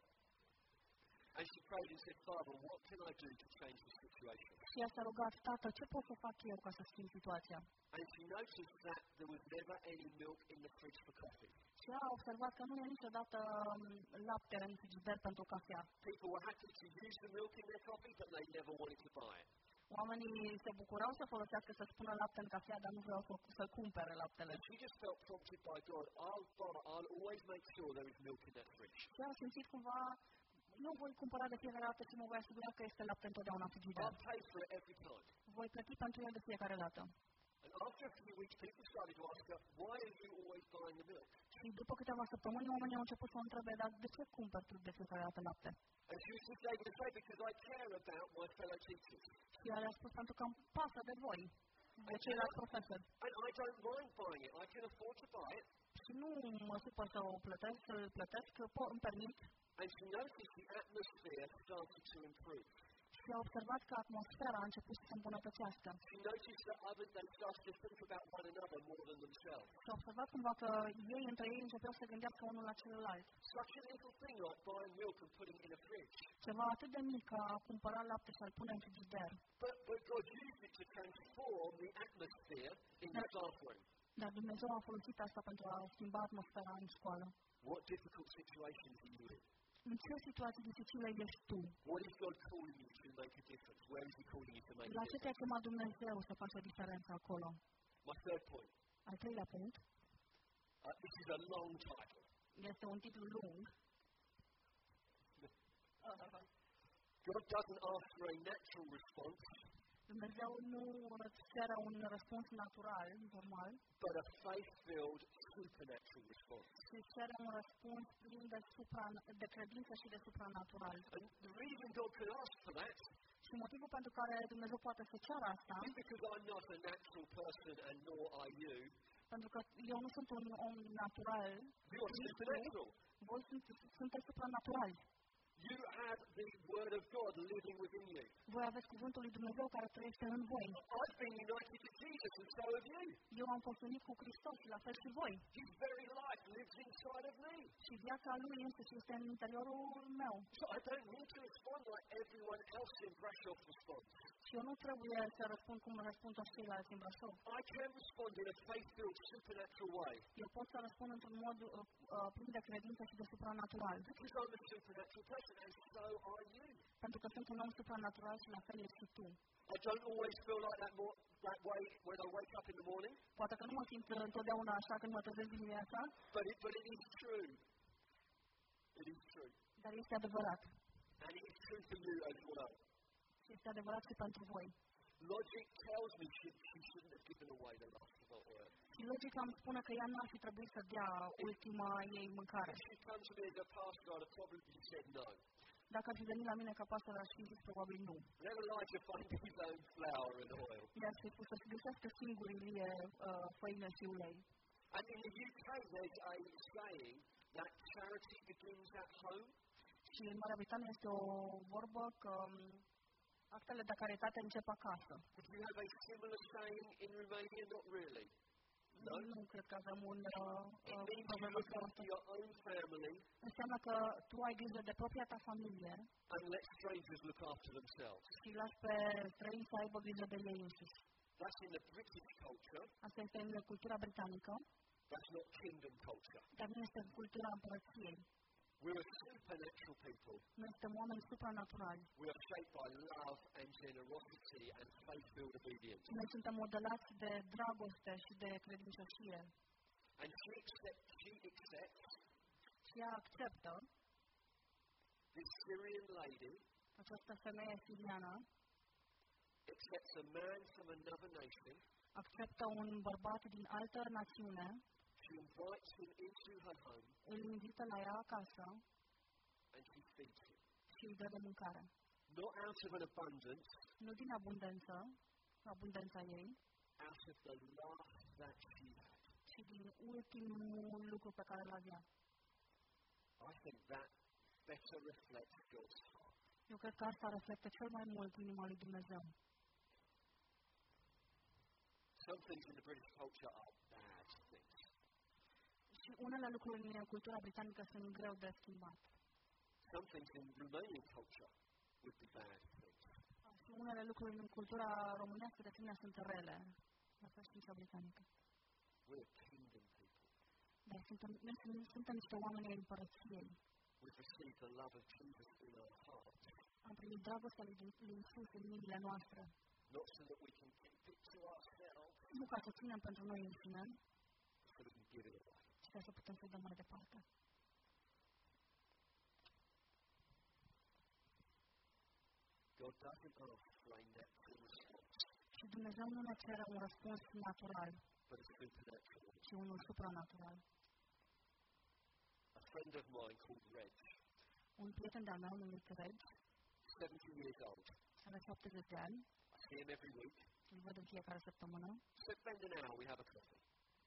[SPEAKER 2] And she prayed and said, Father, what can I do to change the situation?
[SPEAKER 1] Și ea s-a rugat, Tată, ce pot să fac eu ca să schimb situația?
[SPEAKER 2] And she noticed that there was never any milk in the fridge for coffee.
[SPEAKER 1] Și ea a observat că nu e niciodată lapte în frigider pentru cafea.
[SPEAKER 2] People were happy to use the milk in their coffee, but they never wanted to buy it.
[SPEAKER 1] Oamenii se bucurau să folosească, să spună lapte în cafea, dar nu vreau să cumpere laptele.
[SPEAKER 2] And she just felt prompted by God, Father, I'll always make sure there is milk in that fridge.
[SPEAKER 1] Și ea a simțit cumva, nu voi cumpăra de fiecare dată și mă voi asigura că este lapte întotdeauna în frigider.
[SPEAKER 2] I'll pay for it every time.
[SPEAKER 1] Voi plăti pentru el de fiecare dată.
[SPEAKER 2] And after a few weeks, people started to ask her, why are you always buying the milk?
[SPEAKER 1] Și după câteva săptămâni, oamenii au început să o întrebe, dar de ce cumperi tu de fiecare dată lapte?
[SPEAKER 2] And she was just able to say, because I care about my fellow teachers.
[SPEAKER 1] Și ea le-a spus, pentru că îmi pasă de voi, de ceilalți profesori.
[SPEAKER 2] And I don't mind buying it. I can afford to buy it.
[SPEAKER 1] Și nu mă supăr să îl plătesc, îmi permit.
[SPEAKER 2] And she noticed the atmosphere started to improve.
[SPEAKER 1] Și a observat că atmosfera a început să se îmbunătățească.
[SPEAKER 2] She noticed that they started to think about one another more than themselves.
[SPEAKER 1] Și a observat cumva că ei, între ei, începeau să gândească unul la celălalt.
[SPEAKER 2] Such a little thing like buying milk and putting it in a fridge.
[SPEAKER 1] Ceva atât de mic ca a cumpăra lapte și a-l pune în frigider.
[SPEAKER 2] But God used it to transform the atmosphere in the classroom.
[SPEAKER 1] Dar Dumnezeu a folosit asta pentru a schimba atmosfera în școală.
[SPEAKER 2] What difficult situations are you in?
[SPEAKER 1] În ce situații dificile ești tu?
[SPEAKER 2] What is God calling you to make a difference? Where is He calling you to make a
[SPEAKER 1] La ce te-a
[SPEAKER 2] difference?
[SPEAKER 1] chemat Dumnezeu să faci o diferență acolo?
[SPEAKER 2] My third point.
[SPEAKER 1] Al treilea punct
[SPEAKER 2] This is a long title.
[SPEAKER 1] este un titlu lung.
[SPEAKER 2] God doesn't ask for a natural response,
[SPEAKER 1] Dumnezeu nu îți cere un răspuns natural, normal,
[SPEAKER 2] but a faith-filled, supernatural response.
[SPEAKER 1] ci cere un răspuns plin de credință și de supranatural.
[SPEAKER 2] And the reason God can ask for that
[SPEAKER 1] Și motivul pentru care Dumnezeu poate să ceară asta,
[SPEAKER 2] is because I'm not a natural person and nor are you.
[SPEAKER 1] pentru că eu nu sunt un om natural,
[SPEAKER 2] You are supernatural.
[SPEAKER 1] voi sunteți supranaturali.
[SPEAKER 2] You have the Word of God living within you.
[SPEAKER 1] Voi aveți cuvântul lui Dumnezeu care trăiește în voi.
[SPEAKER 2] I've been united to Jesus and so have you.
[SPEAKER 1] Eu am fost unit cu Hristos și la fel și voi.
[SPEAKER 2] His very life lives inside of me.
[SPEAKER 1] Și viața lui însuși este în interiorul meu.
[SPEAKER 2] So I don't need to respond like everyone else in Brasov responds.
[SPEAKER 1] Și eu nu trebuie să răspund cum răspund toți ceilalți în Brașov.
[SPEAKER 2] I can respond in a faith-filled, supernatural way.
[SPEAKER 1] Eu pot să răspund într-un mod plin de credință și de supranatural.
[SPEAKER 2] Because I'm a supernatural person and so are you.
[SPEAKER 1] Pentru că sunt un om supranatural și la fel ești și tu.
[SPEAKER 2] I don't always feel like that way when I wake up in the morning,
[SPEAKER 1] Poate că nu mă simt întotdeauna așa când mă trezesc dimineața,
[SPEAKER 2] but it is true. It is true.
[SPEAKER 1] dar este adevărat.
[SPEAKER 2] And it is true for you as well.
[SPEAKER 1] Și este adevărat și pentru voi.
[SPEAKER 2] Logic tells me she shouldn't have given away the last of her oil.
[SPEAKER 1] Și logica îmi spune că ea n-ar fi trebuit să dea ultima ei mâncare.
[SPEAKER 2] If she come to me as a pastor, I'd have probably said no.
[SPEAKER 1] Dacă ar fi venit la mine ca pastor, aș fi zis probabil nu.
[SPEAKER 2] Let Elijah find his own flour and oil.
[SPEAKER 1] I-ar fi spus să-și găsească singur Ilie făină și ulei.
[SPEAKER 2] And in the UK, there's a saying that charity begins at home.
[SPEAKER 1] Și în Marea Britanie este o vorbă că actele de caritate încep acasă.
[SPEAKER 2] Would you have a similar saying in Romania? Not really. No?
[SPEAKER 1] Nu cred că avem un
[SPEAKER 2] It means you
[SPEAKER 1] proverb
[SPEAKER 2] look
[SPEAKER 1] ăsta.
[SPEAKER 2] after your own family
[SPEAKER 1] Înseamnă că tu ai grijă de propria ta familie
[SPEAKER 2] and let strangers look after themselves.
[SPEAKER 1] și lași pe străini să aibă grijă de ei înșiși.
[SPEAKER 2] That's in the British culture.
[SPEAKER 1] Asta este în cultura britanică,
[SPEAKER 2] That's not kingdom culture.
[SPEAKER 1] dar nu este în cultura împărăției.
[SPEAKER 2] We're a supernatural people.
[SPEAKER 1] Noi suntem oameni supranaturali.
[SPEAKER 2] We are shaped by love and generosity and faith-filled obedience.
[SPEAKER 1] Și noi suntem modelați de dragoste și de credincioșie.
[SPEAKER 2] And she accepts
[SPEAKER 1] Și ea acceptă,
[SPEAKER 2] this Syrian lady,
[SPEAKER 1] această femeie siriană,
[SPEAKER 2] accepts a man from another nation.
[SPEAKER 1] acceptă un bărbat din altă națiune,
[SPEAKER 2] She invites him into her home
[SPEAKER 1] îl invită la ea acasă
[SPEAKER 2] and she feeds him.
[SPEAKER 1] și îi dă de mâncare.
[SPEAKER 2] Not out of an abundance,
[SPEAKER 1] Nu din abundența ei,
[SPEAKER 2] out of the last that she had.
[SPEAKER 1] ci din ultimul lucru pe care îl avea.
[SPEAKER 2] I think that better reflects God's heart.
[SPEAKER 1] Eu cred că asta reflectă cel mai mult inima lui Dumnezeu.
[SPEAKER 2] Some things in the British culture are bad things.
[SPEAKER 1] Și unele lucruri în cultura britanică sunt greu de schimbat.
[SPEAKER 2] Some things in Romanian culture would be bad things.
[SPEAKER 1] Și unele lucruri în cultura românească de asemenea sunt rele, la fel și în cea britanică.
[SPEAKER 2] We're kingdom people.
[SPEAKER 1] Dar suntem niște oameni ai împărăției.
[SPEAKER 2] We've received the love of Jesus in our hearts.
[SPEAKER 1] Am primit dragostea lui Iisus în inimile noastre.
[SPEAKER 2] Not so that we can keep it to ourselves,
[SPEAKER 1] Nu ca să ținem pentru noi înșine,
[SPEAKER 2] so we can give it away.
[SPEAKER 1] ci ca să putem să dăm mai departe.
[SPEAKER 2] God doesn't ask for a natural response,
[SPEAKER 1] Și Dumnezeu nu ne cere un răspuns natural,
[SPEAKER 2] but a supernatural one.
[SPEAKER 1] ci unul supranatural.
[SPEAKER 2] A friend of mine called Reg,
[SPEAKER 1] Un prieten de-al meu numit Reg,
[SPEAKER 2] 70 years old.
[SPEAKER 1] are 70 de ani,
[SPEAKER 2] I see him every week.
[SPEAKER 1] îl văd în fiecare săptămână,
[SPEAKER 2] So spend an hour, we have a coffee.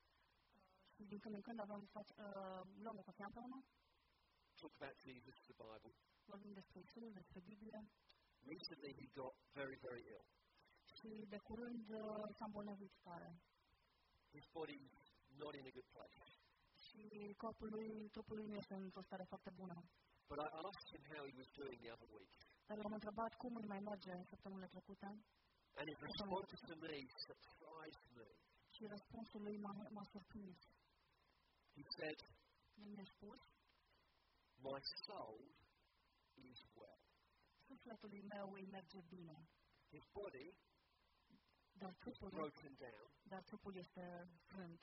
[SPEAKER 1] și din când în când luăm o cafea împreună,
[SPEAKER 2] Talk about Jesus, the Bible.
[SPEAKER 1] vorbim despre Iisus, despre Biblie,
[SPEAKER 2] Recently he got very, very ill.
[SPEAKER 1] și de curând s-a îmbolnăvit tare.
[SPEAKER 2] His body's not in a good place.
[SPEAKER 1] Și trupul lui nu este într-o stare foarte bună.
[SPEAKER 2] But I asked him how he was doing the other week.
[SPEAKER 1] Dar l-am întrebat cum îi mai merge săptămânile trecute
[SPEAKER 2] And his response to me surprised me.
[SPEAKER 1] și răspunsul lui m-a surprins.
[SPEAKER 2] He said,
[SPEAKER 1] El mi-a spus,
[SPEAKER 2] my soul is well.
[SPEAKER 1] sufletul meu îi merge bine,
[SPEAKER 2] His body
[SPEAKER 1] dar
[SPEAKER 2] is broken down,
[SPEAKER 1] trupul este frânt,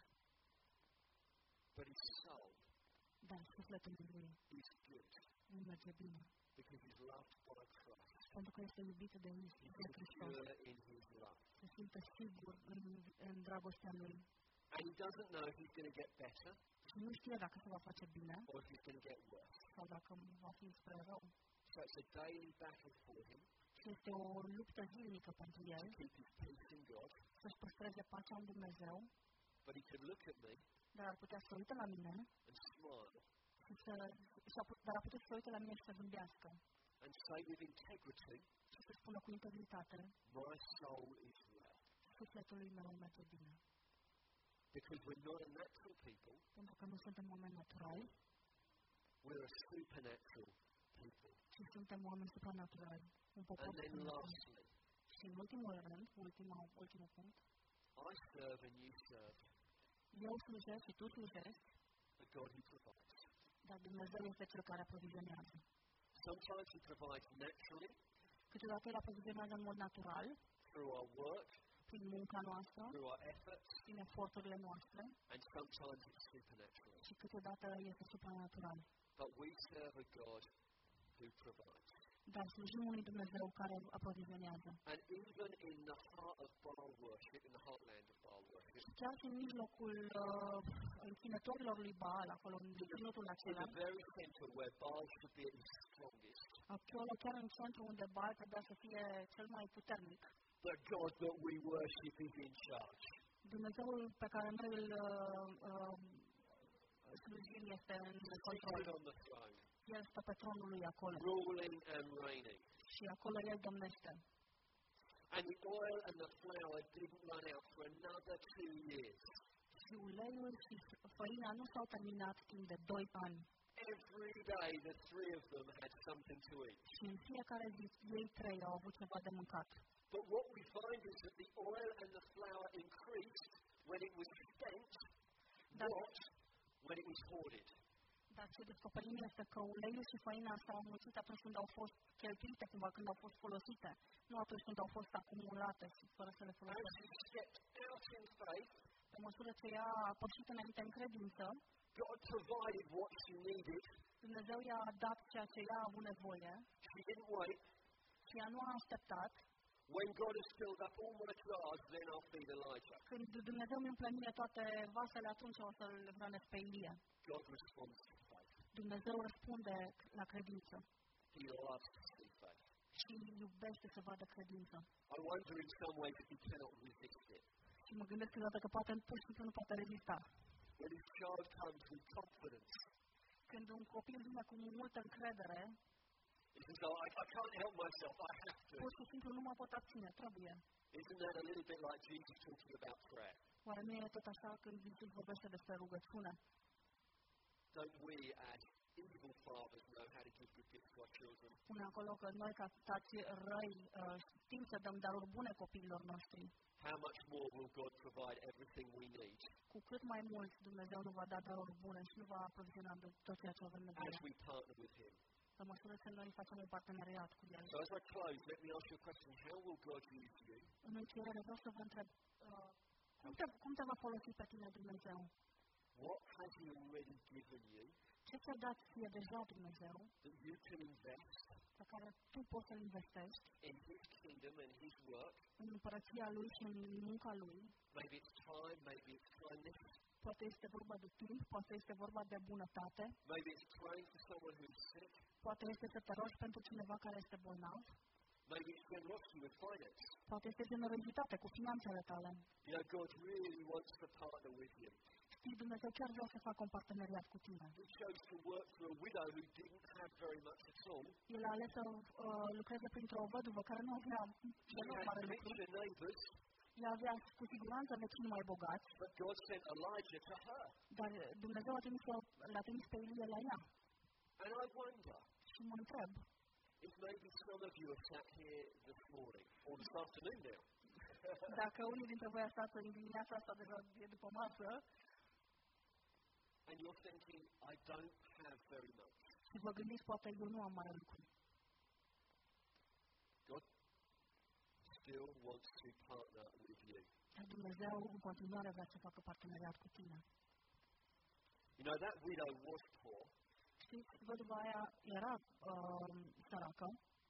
[SPEAKER 2] but his soul
[SPEAKER 1] dar sufletul lui
[SPEAKER 2] is good
[SPEAKER 1] îi merge bine.
[SPEAKER 2] because he's loved by Christ.
[SPEAKER 1] Pentru că este iubit de
[SPEAKER 2] He's
[SPEAKER 1] Hristos,
[SPEAKER 2] secure in his love.
[SPEAKER 1] se simte sigur în dragostea lui.
[SPEAKER 2] And he doesn't know if he's going to get better
[SPEAKER 1] Și nu știe dacă se va face bine
[SPEAKER 2] or if he's going to get worse.
[SPEAKER 1] sau dacă va fi spre rău.
[SPEAKER 2] So it's a daily battle for him
[SPEAKER 1] Și este o luptă zilnică pentru el,
[SPEAKER 2] to keep his peace in God.
[SPEAKER 1] să-și păstreze pacea în Dumnezeu,
[SPEAKER 2] But he could look at me
[SPEAKER 1] dar ar putea să uite la mine,
[SPEAKER 2] and smile
[SPEAKER 1] dar ar putea să uite la mine și să gândească
[SPEAKER 2] and say with integrity,
[SPEAKER 1] și să spună cu integritate,
[SPEAKER 2] my soul is well.
[SPEAKER 1] sufletul lui meu merge bine.
[SPEAKER 2] Because we're not a natural people,
[SPEAKER 1] Pentru că nu suntem oameni naturali,
[SPEAKER 2] we're a supernatural people.
[SPEAKER 1] ci suntem oameni supranaturali, un popor
[SPEAKER 2] And then
[SPEAKER 1] supranatural.
[SPEAKER 2] lastly,
[SPEAKER 1] Și în ultimul rând, ultimul punct,
[SPEAKER 2] I serve and you serve
[SPEAKER 1] eu slujesc și tu slujești,
[SPEAKER 2] the God who provides.
[SPEAKER 1] dar Dumnezeu este Cel care aprovizionează.
[SPEAKER 2] Sometimes he provides naturally
[SPEAKER 1] Câteodată El aprovizionează în mod natural,
[SPEAKER 2] through our work,
[SPEAKER 1] prin munca noastră,
[SPEAKER 2] through our efforts,
[SPEAKER 1] prin eforturile noastre,
[SPEAKER 2] and sometimes it's supernatural.
[SPEAKER 1] și câteodată este supranatural.
[SPEAKER 2] But we serve a God who provides.
[SPEAKER 1] dar slujim unui Dumnezeu care aprovizionează.
[SPEAKER 2] And even in the heart of Baal worship, in the heartland of Baal worship,
[SPEAKER 1] Chiar și în mijlocul închinătorilor lui Baal, acolo în ținutul
[SPEAKER 2] in
[SPEAKER 1] acela,
[SPEAKER 2] the very center where Baal should be at his strongest,
[SPEAKER 1] acolo chiar în centru unde Baal trebuia să fie cel mai puternic,
[SPEAKER 2] the God that we worship is in charge.
[SPEAKER 1] Dumnezeul pe care noi îl slujim este în control.
[SPEAKER 2] Seated on the throne,
[SPEAKER 1] El stă pe tronul lui acolo
[SPEAKER 2] ruling and reigning.
[SPEAKER 1] și acolo El domnește.
[SPEAKER 2] And the oil and the flour didn't run out for another 2 years.
[SPEAKER 1] Și uleiul și făina nu s-au terminat timp de 2 ani.
[SPEAKER 2] Every day, the three of them had something to eat.
[SPEAKER 1] Și în fiecare zi ei 3 au avut ceva de mâncat.
[SPEAKER 2] But what we find is that the oil and the flour increased when it was spent, not when it was hoarded.
[SPEAKER 1] Dar ce descoperim este că uleiul și făina s-au înmulțit atunci când au fost cheltuite, cumva când au fost folosite, nu atunci când au fost acumulate și fără să le
[SPEAKER 2] As
[SPEAKER 1] folosească.
[SPEAKER 2] he stepped out in faith,
[SPEAKER 1] Pe măsură ce ea a pășit înainte în credință,
[SPEAKER 2] God provided what she needed.
[SPEAKER 1] Dumnezeu i-a dat ceea ce ea a avut nevoie
[SPEAKER 2] She didn't wait.
[SPEAKER 1] și ea nu a așteptat.
[SPEAKER 2] When God has filled up all my jars, then I'll feed Elijah.
[SPEAKER 1] Când Dumnezeu mi împlămine toate vasele, atunci o să-l hrănesc pe Ilie.
[SPEAKER 2] God responds to faith.
[SPEAKER 1] Dumnezeu răspunde la credință
[SPEAKER 2] He loves to see faith.
[SPEAKER 1] și iubește să vadă credință.
[SPEAKER 2] I wonder in some ways if he cannot resist it.
[SPEAKER 1] Și mă gândesc câteodată că poate pur și simplu nu poate rezista.
[SPEAKER 2] When his child comes with confidence,
[SPEAKER 1] Când un copil vine cu multă încredere,
[SPEAKER 2] he says, oh, I can't help myself, I have to.
[SPEAKER 1] pur și simplu nu mă pot abține, trebuie.
[SPEAKER 2] Isn't that a little bit like Jesus talking about prayer?
[SPEAKER 1] Oare nu e tot așa când Iisus vorbește despre rugăciune?
[SPEAKER 2] Don't we as evil fathers know how to give good gifts to our children?
[SPEAKER 1] Spune acolo că noi ca tați răi știm să dăm daruri bune copiilor noștri.
[SPEAKER 2] How much more will God provide everything we need
[SPEAKER 1] Cu cât mai mult Dumnezeu nu va da daruri bune și nu va aproviziona de tot ceea ce avem nevoie.
[SPEAKER 2] as we partner with him?
[SPEAKER 1] Pe măsură ce noi facem un parteneriat cu El.
[SPEAKER 2] So as I close, let me ask you a question. How will God use you?
[SPEAKER 1] În încheiere vreau să vă întreb, cum te va folosi pe tine Dumnezeu?
[SPEAKER 2] What has he already given you
[SPEAKER 1] Ce ți-a dat ție deja Dumnezeu,
[SPEAKER 2] that you can invest
[SPEAKER 1] pe care tu poți să-L investești
[SPEAKER 2] in his kingdom and his work?
[SPEAKER 1] în împărăția Lui și în munca Lui?
[SPEAKER 2] Maybe it's time, maybe it's kindness,
[SPEAKER 1] Poate este vorba de timp, poate este vorba de bunătate,
[SPEAKER 2] maybe it's praying for someone who is sick,
[SPEAKER 1] poate este să te rogi pentru cineva care este bolnav,
[SPEAKER 2] maybe it's generosity with finance.
[SPEAKER 1] poate este generozitate cu finanțele tale.
[SPEAKER 2] You know, God really wants to partner with you.
[SPEAKER 1] Știi, Dumnezeu chiar vrea să facă un parteneriat cu tine.
[SPEAKER 2] He chose to work for a widow who didn't have very much at all.
[SPEAKER 1] El a ales să lucreze printr-o văduvă care nu avea
[SPEAKER 2] She
[SPEAKER 1] deloc
[SPEAKER 2] had
[SPEAKER 1] mare lucru.
[SPEAKER 2] richer neighbours,
[SPEAKER 1] Ea avea cu siguranță vecini mai bogați,
[SPEAKER 2] but God sent Elijah to her.
[SPEAKER 1] dar Dumnezeu l-a trimis pe Ilie la ea.
[SPEAKER 2] And I wonder
[SPEAKER 1] Și mă întreb,
[SPEAKER 2] if maybe some of you have sat here this morning, or this afternoon now,
[SPEAKER 1] dacă unii dintre voi ați stat în dimineața asta deja e după masă
[SPEAKER 2] and you're thinking, I don't have very much.
[SPEAKER 1] și vă gândiți, poate eu nu am mare lucru.
[SPEAKER 2] God still wants to partner with you.
[SPEAKER 1] Dar Dumnezeu în continuare vrea să facă parteneriat cu tine.
[SPEAKER 2] You know, that widow was poor,
[SPEAKER 1] Știți, văduva aia era săracă,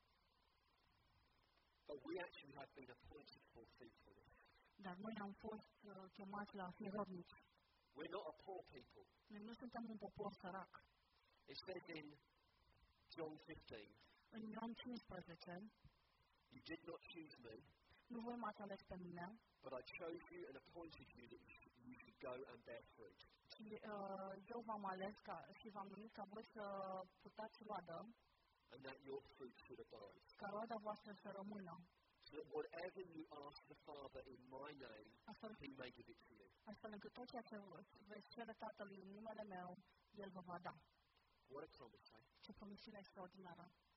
[SPEAKER 2] but we actually have been appointed for faithfulness.
[SPEAKER 1] dar noi am fost chemați la a fi rodnici.
[SPEAKER 2] We're not a poor people.
[SPEAKER 1] Noi nu suntem un popor sărac.
[SPEAKER 2] It says in John 15,
[SPEAKER 1] În Ioan 15,
[SPEAKER 2] you did not choose me,
[SPEAKER 1] nu voi m-ați ales pe mine,
[SPEAKER 2] but I chose you and appointed you that you should go and bear fruit.
[SPEAKER 1] ci eu v-am ales și v-am numit ca voi să purtați roadă,
[SPEAKER 2] And that your fruit should abide.
[SPEAKER 1] ca roada voastră să rămână,
[SPEAKER 2] So that whatever you ask the Father in my name, he may give it to you.
[SPEAKER 1] astfel încât tot ceea ce veți cere Tatălui în numele meu, El vă va da.
[SPEAKER 2] What a promise, eh?
[SPEAKER 1] Ce promisiune extraordinară!